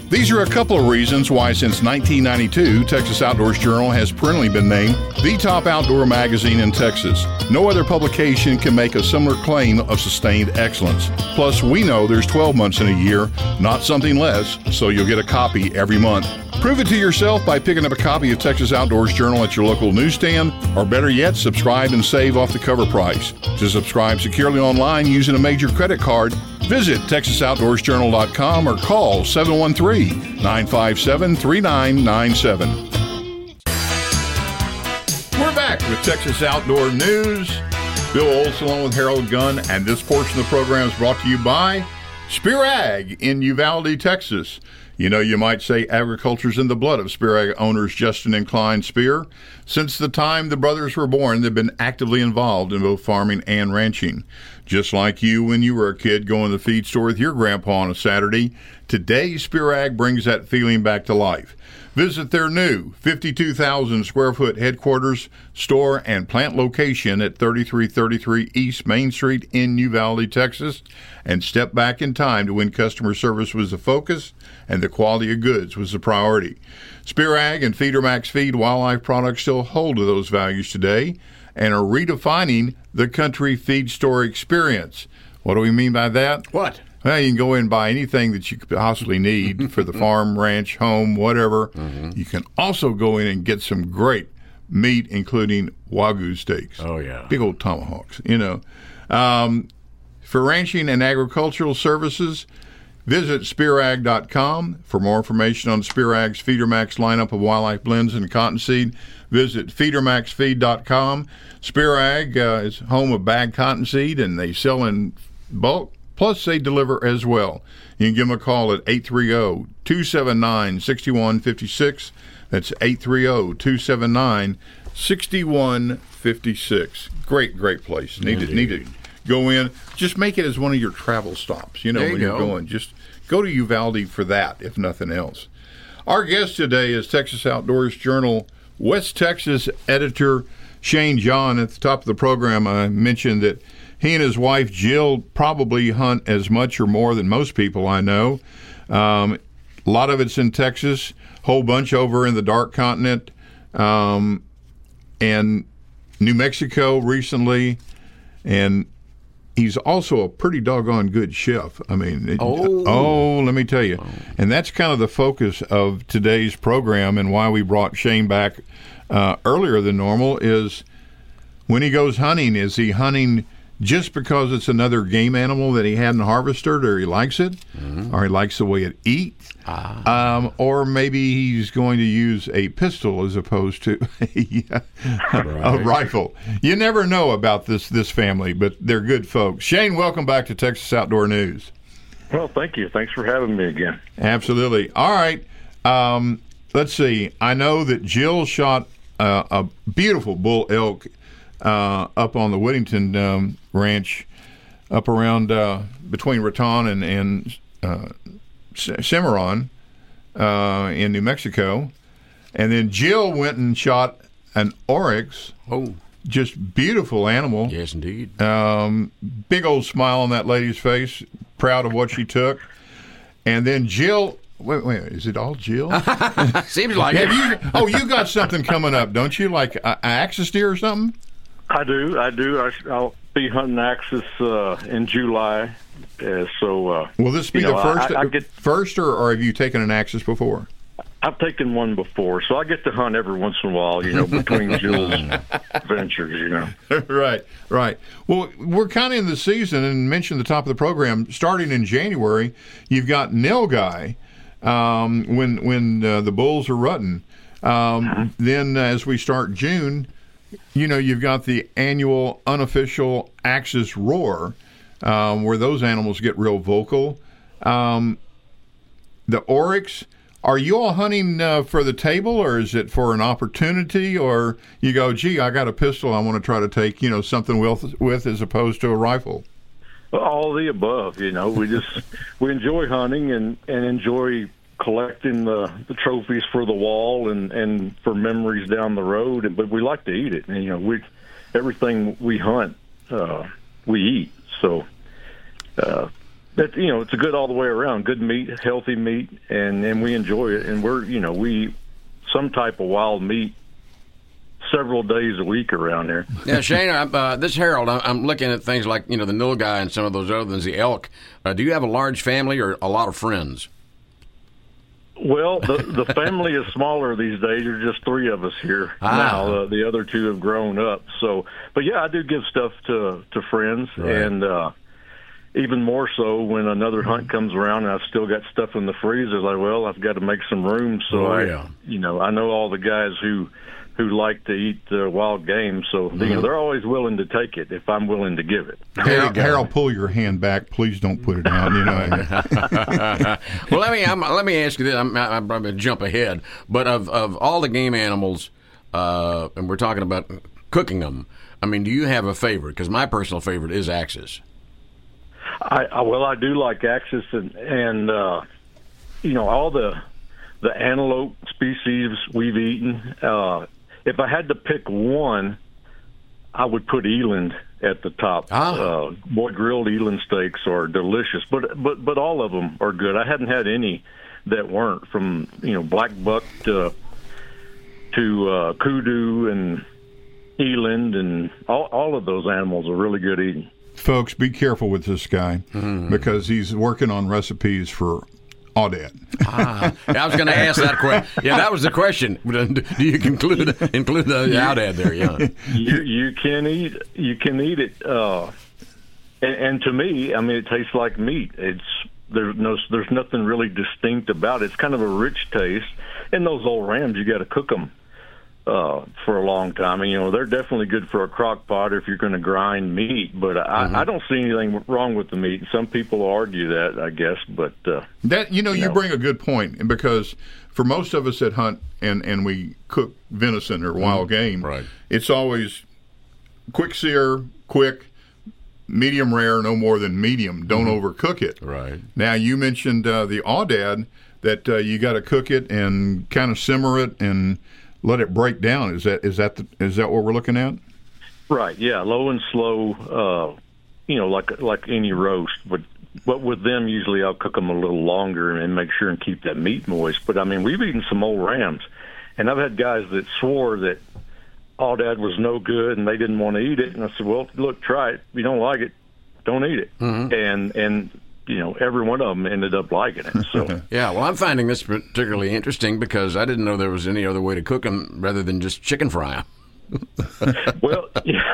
S3: These are a couple of reasons why since nineteen ninety-two, Texas Outdoors Journal has perennially been named the top outdoor magazine in Texas. No other publication can make a similar claim of sustained excellence. Plus, we know there's twelve months in a year, not something less, so you'll get a copy every month. Prove it to yourself by picking up a copy of Texas Outdoors Journal at your local newsstand, or better yet, subscribe and save off the cover price. To subscribe securely online using a major credit card, visit texas outdoors journal dot com or call seven one three, nine five seven, three nine nine seven. We're back with Texas Outdoor News. Bill Olson along with Harold Gunn, and this portion of the program is brought to you by Spear Ag in Uvalde, Texas. You know, you might say agriculture's in the blood of Spear Ag owners Justin and Klein Spear. Since the time the brothers were born, they've been actively involved in both farming and ranching. Just like you when you were a kid going to the feed store with your grandpa on a Saturday, today Spear Ag brings that feeling back to life. Visit their new fifty-two thousand square foot headquarters, store, and plant location at thirty-three thirty-three East Main Street in Uvalde, Texas, and step back in time to when customer service was the focus and the quality of goods was the priority. Spear Ag and Feeder Max Feed wildlife products still hold to those values today and are redefining the country feed store experience. What do we mean by that?
S2: What?
S3: Well, you can go in and buy anything that you could possibly need for the farm, ranch, home, whatever. Mm-hmm. You can also go in and get some great meat, including Wagyu steaks.
S2: Oh, yeah.
S3: Big old tomahawks, you know. Um, for ranching and agricultural services, visit spear ag dot com. For more information on Spear Ag's Feeder Max lineup of wildlife blends and cottonseed, visit feeder max feed dot com. Spear Ag uh, is home of bagged cottonseed, and they sell in bulk. Plus, they deliver as well. You can give them a call at eight three zero, two seven nine, six one five six. That's eight three zero, two seven nine, six one five six. Great, great place. Need to, need to go in. Just make it as one of your travel stops, you know,
S2: there
S3: when
S2: you
S3: you're
S2: go.
S3: going. Just go to Uvalde for that, if nothing else. Our guest today is Texas Outdoors Journal West Texas editor Shane John. At the top of the program, I mentioned that he and his wife, Jill, probably hunt as much or more than most people I know. Um, a lot of it's in Texas, whole bunch over in the Dark Continent, um, and New Mexico recently. And he's also a pretty doggone good chef. I mean, it,
S2: oh.
S3: oh, let me tell you. And that's kind of the focus of today's program, and why we brought Shane back uh, earlier than normal is when he goes hunting, is he hunting just because it's another game animal that he hadn't harvested, or he likes it, mm-hmm. or he likes the way it eats, ah. um, or maybe he's going to use a pistol as opposed to a, a, right. a rifle. You never know about this this family, but they're good folks. Shane, welcome back to Texas Outdoor News.
S18: Well, thank you. Thanks for having me again.
S3: Absolutely. All right. Um, let's see. I know that Jill shot uh, a beautiful bull elk Uh, up on the Whittington um, Ranch, up around uh, between Raton and, and uh, Cimarron uh, in New Mexico. And then Jill went and shot an oryx.
S2: Oh.
S3: Just beautiful animal.
S2: Yes, indeed.
S3: Um, big old smile on that lady's face, proud of what she took. And then Jill... Wait, wait, is it all Jill?
S2: Seems like
S3: Have
S2: it.
S3: You, oh, you got something coming up, don't you? Like an axis deer or something?
S18: I do, I do. I, I'll be hunting axis uh, in July. Uh, so, uh,
S3: will this be
S18: you
S3: the
S18: know,
S3: first,
S18: I, I get,
S3: first, or, or have you taken an axis before?
S18: I've taken one before, so I get to hunt every once in a while. You know, between Jill's ventures. You know,
S3: right, right. Well, we're kind of in the season, and mentioned at the top of the program. Starting in January, you've got nilgai um, when when uh, the bulls are rutting. Um, uh-huh. Then, uh, as we start June. You know, you've got the annual unofficial Axis Roar, um, where those animals get real vocal. Um, the oryx, are you all hunting uh, for the table, or is it for an opportunity, or you go, gee, I got a pistol I want to try to take, you know, something with, with as opposed to a rifle?
S18: All of the above, you know. We just, we enjoy hunting and, and enjoy collecting the, the trophies for the wall and, and for memories down the road, but we like to eat it. And, you know, we everything we hunt, uh, we eat. So uh, that, you know, it's a good all the way around, good meat, healthy meat, and, and we enjoy it. And we're, you know, we eat some type of wild meat several days a week around here.
S2: Yeah, Shane, I'm, uh, this Harold, I'm looking at things like, you know, the nilgai and some of those other ones, the elk. Uh, do you have a large family or a lot of friends?
S18: Well, the the family is smaller these days. There's just three of us here ah. now. Uh, the other two have grown up. So, but yeah, I do give stuff to to friends, right. and uh, even more so when another hunt comes around and I've still got stuff in the freezer. Like, well, I've got to make some room. So
S2: oh,
S18: I,
S2: yeah.
S18: you know, I know all the guys who. who like to eat uh, wild game, so mm-hmm. you know, they're always willing to take it if I'm willing to give it.
S3: Harold, Harold, pull your hand back. Please don't put it down. You know.
S2: Well, let me I'm, let me ask you this. I'm, I'm probably jump ahead, but of of all the game animals, uh, and we're talking about cooking them. I mean, do you have a favorite? Because my personal favorite is Axis.
S18: I, I well, I do like Axis, and and uh, you know, all the the antelope species we've eaten. Uh, If I had to pick one, I would put eland at the top.
S2: Ah.
S18: Uh, boy, grilled eland steaks are delicious, but but but all of them are good. I hadn't had any that weren't, from you know black buck to to uh, kudu and eland, and all all of those animals are really good eating.
S3: Folks, be careful with this guy mm. because he's working on recipes for Aoudad.
S2: ah, I was going to ask that question. Yeah, that was the question. Do you include include the Aoudad there? Yeah,
S18: you you can eat you can eat it, uh, and, and to me, I mean, it tastes like meat. It's there's no there's nothing really distinct about it. It's kind of a rich taste. And those old rams, you got to cook them uh, for a long time. And you know, they're definitely good for a crock pot if you're going to grind meat. But I, mm-hmm. I don't see anything wrong with the meat. Some people argue that, I guess. But uh,
S3: that you know, you,
S18: you know.
S3: bring a good point, because for most of us that hunt and, and we cook venison or wild mm-hmm. game,
S2: right.
S3: it's always quick sear, quick, medium rare, no more than medium. Don't mm-hmm. overcook it.
S2: Right.
S3: Now, you mentioned uh, the Aoudad, that uh, you got to cook it and kind of simmer it and let it break down. Is that is that the, is that what we're looking at?
S18: Right. Yeah. Low and slow. Uh, you know, like like any roast. But but with them, usually I'll cook them a little longer and make sure and keep that meat moist. But I mean, we've eaten some old rams, and I've had guys that swore that Aoudad was no good and they didn't want to eat it. And I said, well, look, try it. If you don't like it, don't eat it.
S2: Mm-hmm.
S18: And and. You know, every one of them ended up liking it. So
S2: yeah, well, I'm finding this particularly interesting because I didn't know there was any other way to cook them rather than just chicken fry them.
S18: Well, yeah.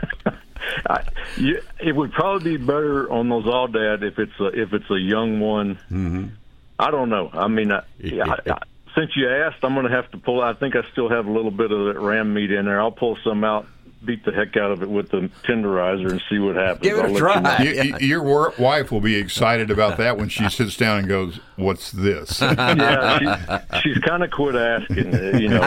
S18: I, you, it would probably be better on those Aoudad if it's a, if it's a young one.
S2: Mm-hmm.
S18: I don't know. I mean, I, yeah, I, I, since you asked, I'm going to have to pull. I think I still have a little bit of that ram meat in there. I'll pull some out. Beat the heck out of it with the tenderizer and see what happens.
S2: Give it
S18: I'll
S2: a try.
S3: You know. you, your wife will be excited about that when she sits down and goes, "What's this?"
S18: Yeah, she, she's kind of quit asking. You know.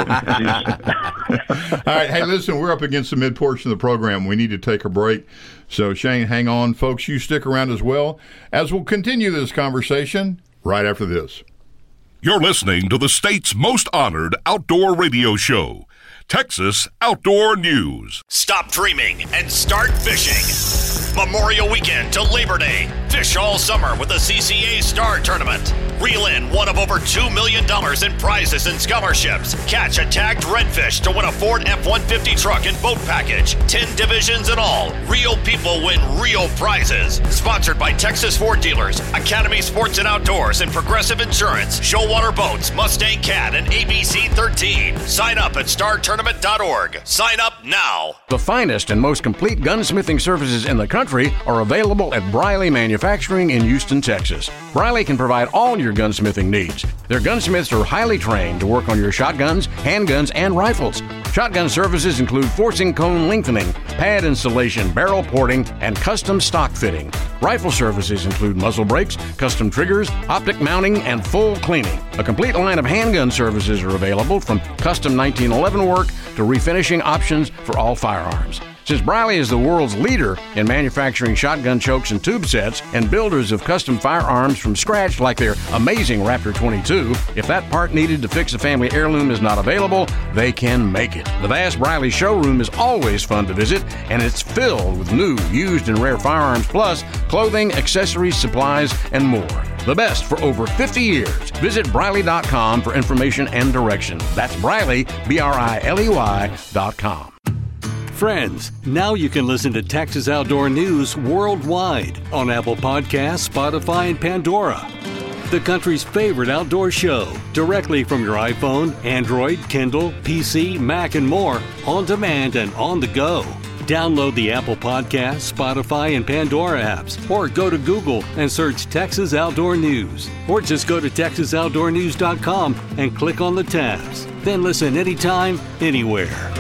S3: All right, hey, listen, we're up against the mid portion of the program. We need to take a break. So, Shane, hang on, folks. You stick around as well, as we'll continue this conversation right after this.
S1: You're listening to the state's most honored outdoor radio show, Texas Outdoor News.
S12: Stop dreaming and start fishing. Memorial Weekend to Labor Day. Fish all summer with the C C A Star Tournament. Reel in one of over two million dollars in prizes and scholarships. Catch a tagged redfish to win a Ford F one fifty truck and boat package. Ten divisions in all. Real people win real prizes. Sponsored by Texas Ford Dealers, Academy Sports and Outdoors, and Progressive Insurance, Showwater Boats, Mustang Cat, and A B C thirteen. Sign up at star tournament dot org. Sign up now.
S2: The finest and most complete gunsmithing services in the country are available at Briley Manufacturing in Houston, Texas. Briley can provide all your gunsmithing needs. Their gunsmiths are highly trained to work on your shotguns, handguns, and rifles. Shotgun services include forcing cone lengthening, pad installation, barrel porting, and custom stock fitting. Rifle services include muzzle brakes, custom triggers, optic mounting, and full cleaning. A complete line of handgun services are available, from custom nineteen eleven work to refinishing options for all firearms. Since Briley is the world's leader in manufacturing shotgun chokes and tube sets and builders of custom firearms from scratch like their amazing Raptor twenty-two, if that part needed to fix a family heirloom is not available, they can make it. The vast Briley showroom is always fun to visit, and it's filled with new, used, and rare firearms, plus clothing, accessories, supplies, and more. The best for over fifty years. Visit Briley dot com for information and direction. That's Briley, B R I L E Y dot com.
S19: Friends, now you can listen to Texas Outdoor News worldwide on Apple Podcasts, Spotify, and Pandora. The country's favorite outdoor show, directly from your iPhone, Android, Kindle, P C, Mac, and more, on demand and on the go. Download the Apple Podcasts, Spotify, and Pandora apps, or go to Google and search Texas Outdoor News. Or just go to Texas Outdoor News dot com and click on the tabs. Then listen anytime, anywhere.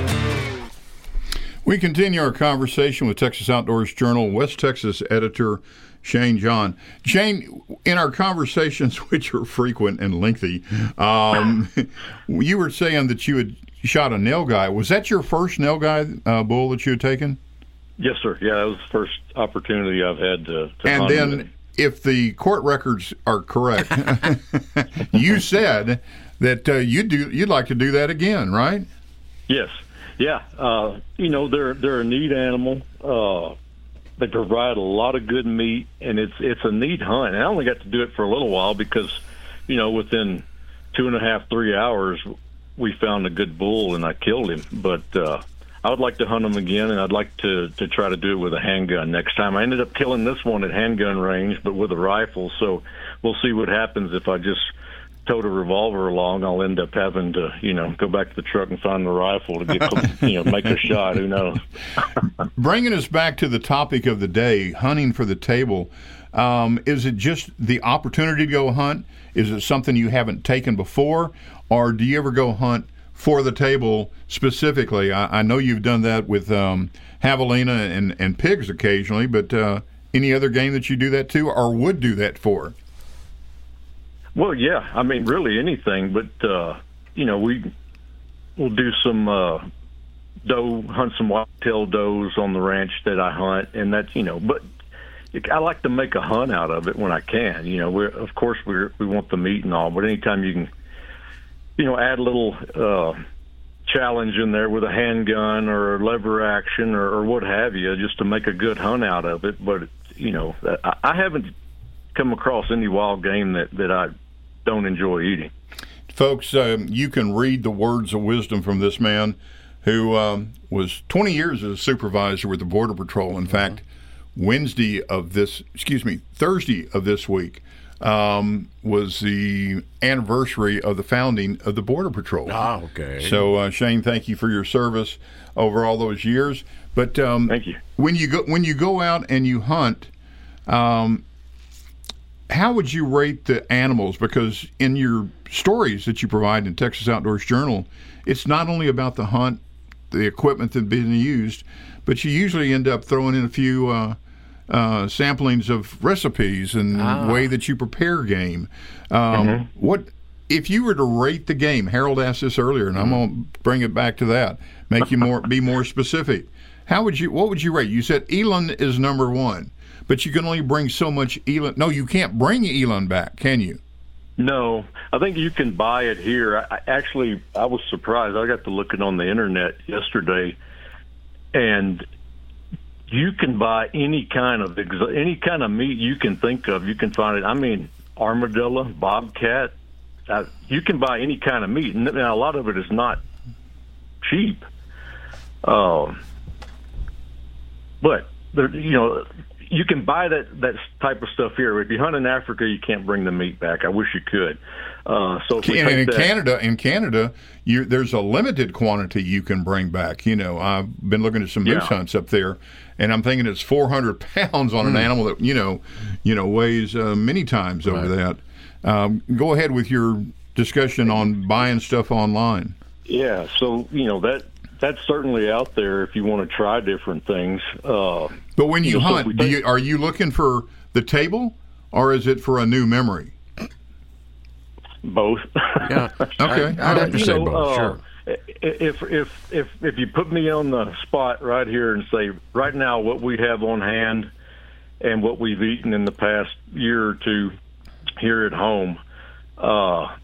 S3: We continue our conversation with Texas Outdoors Journal West Texas editor Shane John. Shane, in our conversations, which are frequent and lengthy, um, you were saying that you had shot a nilgai. Was that your first nilgai uh, bull that you had taken?
S18: Yes, sir. Yeah, that was the first opportunity I've had to, to
S3: And
S18: hunt
S3: then,
S18: with.
S3: if the court records are correct, you said that uh, you'd do you'd like to do that again, right?
S18: Yes. Yeah, uh, you know, they're they're a neat animal. Uh, they provide a lot of good meat, and it's it's a neat hunt. And I only got to do it for a little while because, you know, within two and a half, three hours, we found a good bull, and I killed him. But uh, I would like to hunt him again, and I'd like to, to try to do it with a handgun next time. I ended up killing this one at handgun range, but with a rifle, so we'll see what happens if I just towed a revolver along. I'll end up having to, you know, go back to the truck and find the rifle to get, you know, make a shot. Who knows?
S3: Bringing us back to the topic of the day, hunting for the table. Um, is it just the opportunity to go hunt? Is it something you haven't taken before, or do you ever go hunt for the table specifically? I, I know you've done that with um, javelina and, and pigs occasionally, but uh, any other game that you do that to, or would do that for?
S18: Well, yeah, I mean, really anything, but, uh, you know, we, we'll do some uh, doe, hunt some whitetail does on the ranch that I hunt, and that's, you know, but I like to make a hunt out of it when I can. You know, we're, of course, we we want the meat and all, but anytime you can, you know, add a little uh, challenge in there with a handgun or a lever action or, or what have you, just to make a good hunt out of it. But, you know, I, I haven't come across any wild game that, that I don't enjoy eating.
S3: Folks, um, you can read the words of wisdom from this man who um, was twenty years as a supervisor with the Border Patrol. In mm-hmm. fact, Wednesday of this, excuse me, Thursday of this week um, was the anniversary of the founding of the Border Patrol.
S2: Ah, okay.
S3: So, uh, Shane, thank you for your service over all those years. But um,
S18: thank you.
S3: When you go when you go out and you hunt, um, how would you rate the animals? Because in your stories that you provide in Texas Outdoors Journal, it's not only about the hunt, the equipment that's being used, but you usually end up throwing in a few uh, uh, samplings of recipes and ah. way that you prepare game. Um, mm-hmm. What if you were to rate the game? Harold asked this earlier, and mm-hmm. I'm going to bring it back to that. Make you more be more specific. How would you? What would you rate? You said eland is number one. But you can only bring so much eland. No, you can't bring eland back, can you?
S18: No, I think you can buy it here. I, I actually, I was surprised. I got to looking on the internet yesterday, and you can buy any kind of any kind of meat you can think of. You can find it. I mean, armadillo, bobcat. Uh, you can buy any kind of meat. Now, a lot of it is not cheap, um, but there, you know. You can buy that, that type of stuff here. If you hunt in Africa, you can't bring the meat back. I wish you could. Uh, so if we
S3: and in
S18: that,
S3: Canada, in Canada, you, there's a limited quantity you can bring back. You know, I've been looking at some moose yeah. hunts up there, and I'm thinking it's four hundred pounds on an mm. animal that you know, you know, weighs uh, many times right. over that. Um, go ahead with your discussion on buying stuff online.
S18: Yeah. So you know that. That's certainly out there if you want to try different things. Uh,
S3: but when you, you know, hunt,
S18: so
S3: do you, are you looking for the table, or is it for a new memory?
S18: Both.
S2: Yeah.
S3: Okay.
S2: I, I'd have to say
S18: know,
S2: both.
S18: Uh,
S2: sure.
S18: if if if if you put me on the spot right here and say right now what we have on hand and what we've eaten in the past year or two here at home, uh,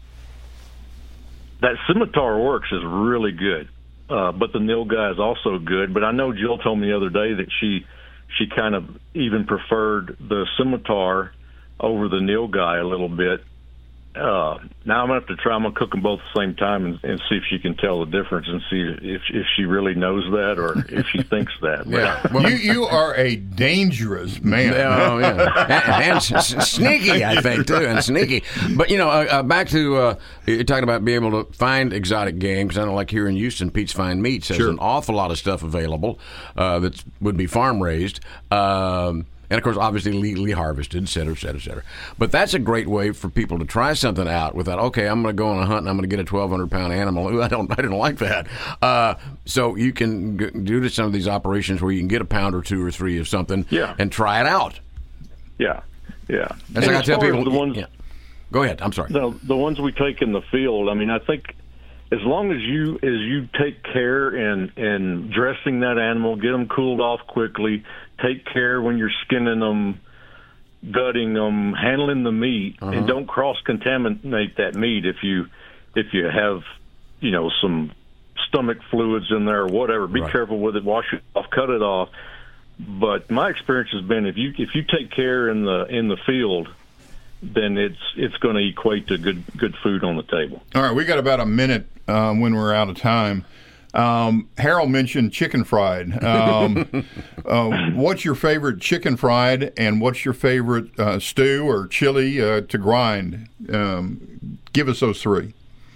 S18: that Scimitar Works is really good, uh, but the Nilgai is also good. But I know Jill told me the other day that she she kind of even preferred the Scimitar over the Nilgai a little bit. Uh, now I'm gonna have to try. I'm gonna cook them both at the same time and, and see if she can tell the difference and see if if she really knows that or if she thinks that.
S3: Yeah, well, you you are a dangerous man.
S2: Oh yeah, and, and s- s- sneaky, I think too, and sneaky. But you know, uh, uh, back to uh, you're talking about being able to find exotic game, because I know, like here in Houston, Pete's Fine Meats has
S3: Sure.
S2: an awful lot of stuff available uh, that would be farm raised. Um, And, of course, obviously legally harvested, et cetera, et cetera, et cetera. But that's a great way for people to try something out without, okay, I'm going to go on a hunt and I'm going to get a twelve hundred pound animal. Ooh, I don't, I didn't like that. Uh, so you can g- do to some of these operations where you can get a pound or two or three of something
S18: Yeah.
S2: and try it out.
S18: Yeah, yeah.
S2: That's like I
S18: as
S2: tell
S18: far as
S2: people.
S18: the ones,
S2: yeah. Go ahead. I'm sorry.
S18: The the ones we take in the field. I mean, I think as long as you as you take care in in dressing that animal, get them cooled off quickly, take care when you're skinning them, gutting them, handling the meat,
S2: Uh-huh.
S18: and don't cross-contaminate that meat if you if you have, you know, some stomach fluids in there or whatever. Be
S2: Right.
S18: careful with it. Wash it off. Cut it off. But my experience has been if you if you take care in the in the field, then it's it's going to equate to good good food on the table.
S3: All right, we got about a minute um, when we're out of time. Um, Harold mentioned chicken fried. Um, uh, what's your favorite chicken fried, and what's your favorite uh, stew or chili uh, to grind? Um, give us those three.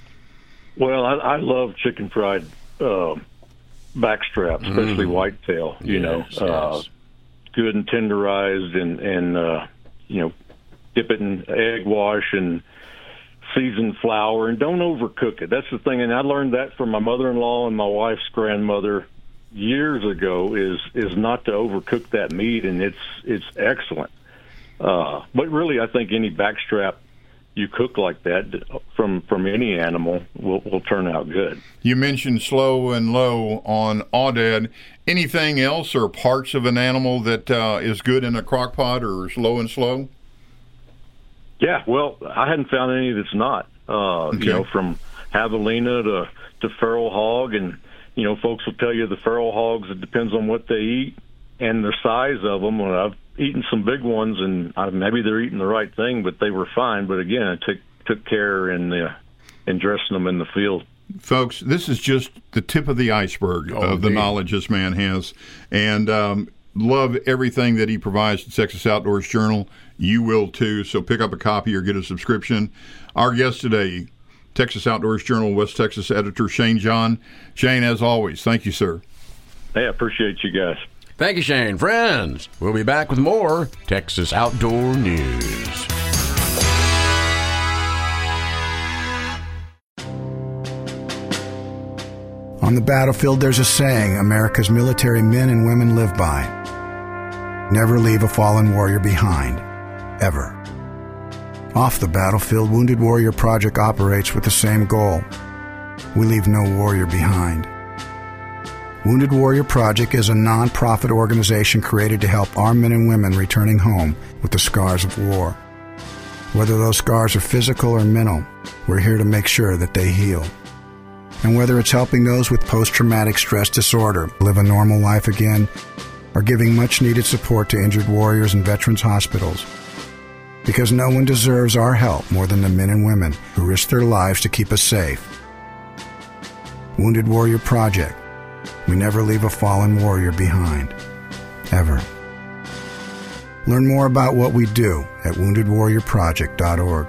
S18: Well, I, I love chicken fried uh, backstrap, especially
S2: Mm.
S18: whitetail. You
S2: Yes,
S18: know, uh,
S2: yes.
S18: good and tenderized, and and uh, you know, dip it in egg wash and seasoned flour, and don't overcook it. That's the thing, and I learned that from my mother-in-law and my wife's grandmother years ago. Is is not to overcook that meat, and it's it's excellent. Uh, but really, I think any backstrap you cook like that from from any animal will will turn out good.
S3: You mentioned slow and low on Aoudad. Anything else or parts of an animal that uh, is good in a crock pot or slow and slow?
S18: Yeah, well, I hadn't found any that's not. Uh,
S3: Okay.
S18: You know, from javelina to to feral hog, and you know, folks will tell you the feral hogs. It depends on what they eat and the size of them. Well, I've eaten some big ones, and I, maybe they're eating the right thing, but they were fine. But again, I took took care in the in dressing them in the field.
S3: Folks, this is just the tip of the iceberg
S2: Oh,
S3: of the
S2: indeed.
S3: knowledge this man has. And um, love everything that he provides to Texas Outdoors Journal. You will too, so pick up a copy or get a subscription. Our guest today, Texas Outdoors Journal West Texas editor Shane John. Shane, as always, thank you, sir.
S18: Hey, I appreciate you guys.
S2: Thank you, Shane. Friends, we'll be back with more Texas Outdoor News.
S16: On the battlefield, there's a saying America's military men and women live by. Never leave a fallen warrior behind. Ever. Off the battlefield, Wounded Warrior Project operates with the same goal. We leave no warrior behind. Wounded Warrior Project is a non-profit organization created to help our men and women returning home with the scars of war. Whether those scars are physical or mental, we're here to make sure that they heal. And whether it's helping those with post-traumatic stress disorder live a normal life again, or giving much-needed support to injured warriors in veterans' hospitals. Because no one deserves our help more than the men and women who risk their lives to keep us safe. Wounded Warrior Project. We never leave a fallen warrior behind. Ever. Learn more about what we do at wounded warrior project dot org.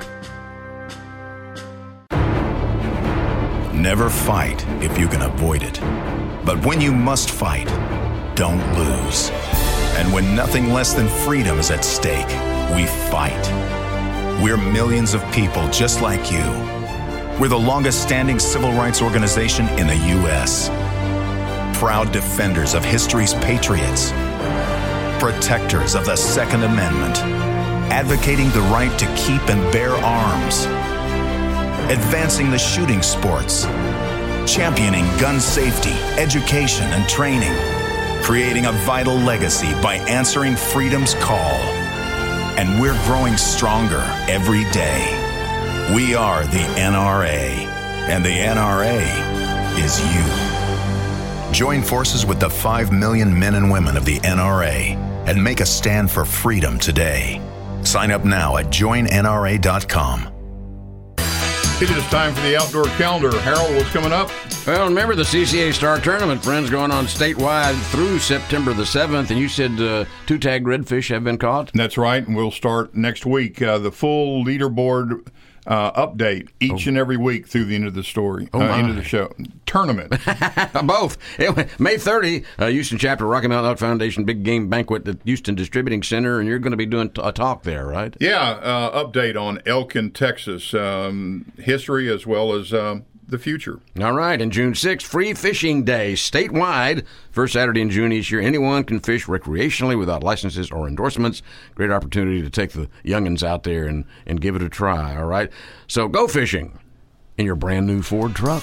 S20: Never fight if you can avoid it. But when you must fight, don't lose. And when nothing less than freedom is at stake, we fight. We're millions of people just like you. We're the longest standing civil rights organization in the U S Proud defenders of history's patriots. Protectors of the Second Amendment. Advocating the right to keep and bear arms. Advancing the shooting sports. championing gun safety, education, and training, creating a vital legacy by answering freedom's call. And we're growing stronger every day. We are the N R A, and the N R A is you. Join forces with the five million men and women of the N R A and make a stand for freedom today. Sign up now at join N R A dot com.
S3: It is time for the outdoor calendar. Harold, what's coming up?
S2: Well, remember the C C A Star Tournament, friends, going on statewide through September the seventh, and you said uh, two tagged redfish have been caught?
S3: That's right, and we'll start next week. Uh, the full leaderboard uh, update each oh. and every week through the end of the story,
S2: oh
S3: uh, end of the show. Tournament.
S2: Both. May thirtieth, uh, Houston chapter, Rocky Mountain Elk Foundation Big Game Banquet at Houston Distributing Center, and you're going to be doing a talk there, right?
S3: Yeah, uh, update on elk in Texas, um, history as well as um, the future.
S2: All right, and June sixth, Free Fishing Day, statewide. First Saturday in June each year. Anyone can fish recreationally without licenses or endorsements. Great opportunity to take the youngins out there and, and give it a try, all right? So go fishing in your brand new Ford truck.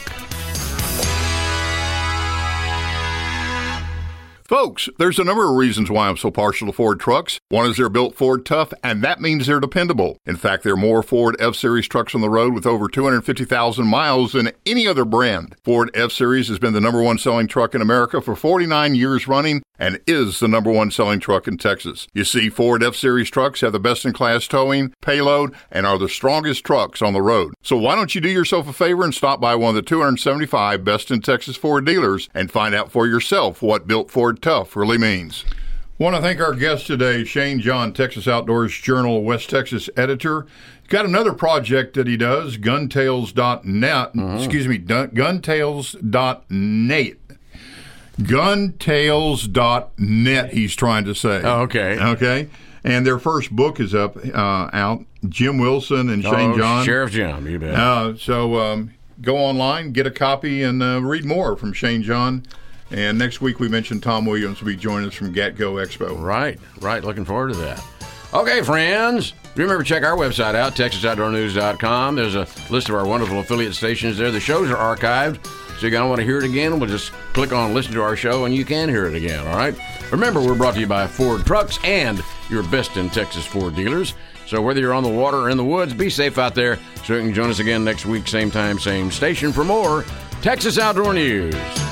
S3: Folks, there's a number of reasons why I'm so partial to Ford trucks. One is they're built Ford tough, and that means they're dependable. In fact, there are more Ford F-Series trucks on the road with over two hundred fifty thousand miles than any other brand. Ford F-Series has been the number one selling truck in America for forty-nine years running and is the number one selling truck in Texas. You see, Ford F-Series trucks have the best-in-class towing, payload, and are the strongest trucks on the road. So why don't you do yourself a favor and stop by one of the two hundred seventy-five best-in-Texas Ford dealers and find out for yourself what built Ford tough really means. Want to thank our guest today, Shane John, Texas Outdoors Journal West Texas editor. Got another project that he does, gun tales dot net. Mm-hmm. Excuse me, gun tales dot net. gun tales dot net, he's trying to say.
S2: Oh, okay.
S3: Okay. And their first book is up, uh, out. Jim Wilson and Shane
S2: oh,
S3: John.
S2: Sheriff Jim, you bet.
S3: Uh, so um, go online, get a copy, and uh, read more from Shane John. And next week we mentioned Tom Williams will be joining us from GatGo Expo.
S2: Right, right. Looking forward to that. Okay, friends. Remember, check our website out, texas outdoor news dot com. There's a list of our wonderful affiliate stations there. The shows are archived, so you're going to want to hear it again. We'll just click on listen to our show, and you can hear it again, all right? Remember, we're brought to you by Ford Trucks and your best in Texas Ford dealers. So whether you're on the water or in the woods, be safe out there so you can join us again next week, same time, same station for more Texas Outdoor News.